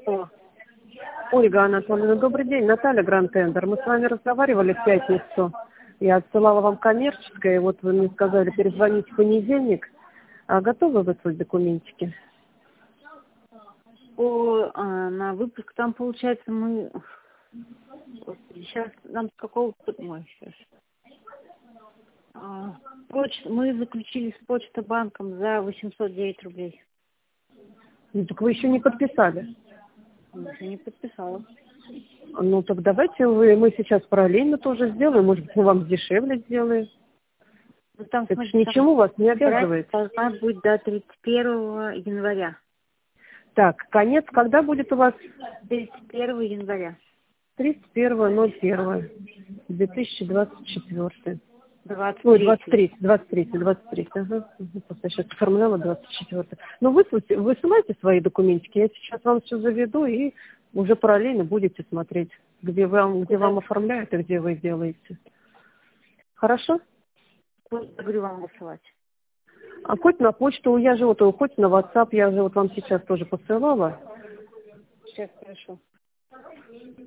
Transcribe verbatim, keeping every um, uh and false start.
О, Ольга Анатольевна, добрый день. Наталья Гранд-Тендер. Мы с вами разговаривали в пятницу. Я отсылала вам коммерческое, и вот вы мне сказали перезвонить в понедельник. А готовы выслать документики? по, а, на выпуск там, получается, мы... Сейчас нам с какого... Ой, сейчас. А, поч- Мы заключили с Почта-банком за восемьсот девять рублей. Ну, так вы еще не подписали. Я еще не подписала. Ну, так давайте вы, мы сейчас параллельно тоже сделаем. Может быть, мы вам дешевле сделаем. Ну, там, Это ж смотрите, там ничему вас не брать обязывает. должна быть до тридцать первого января. Так, конец когда будет у вас? тридцать первого января. тридцать первое ноль первое две тысячи двадцать четвёртый. двадцать Ой, двадцать третьего. третий, двадцать третий, двадцать третий, ага. Мгм, просто я сейчас оформляла двадцать четвёртый. Ну, выслайте, высылайте свои документики, я сейчас вам все заведу и уже параллельно будете смотреть, где вам, где Куда? вам оформляют и где вы делаете. Хорошо? Куда, говорю, вам высылать? А хоть на почту, я же вот, хоть на WhatsApp, я же вот вам сейчас тоже посылала. Сейчас, хорошо.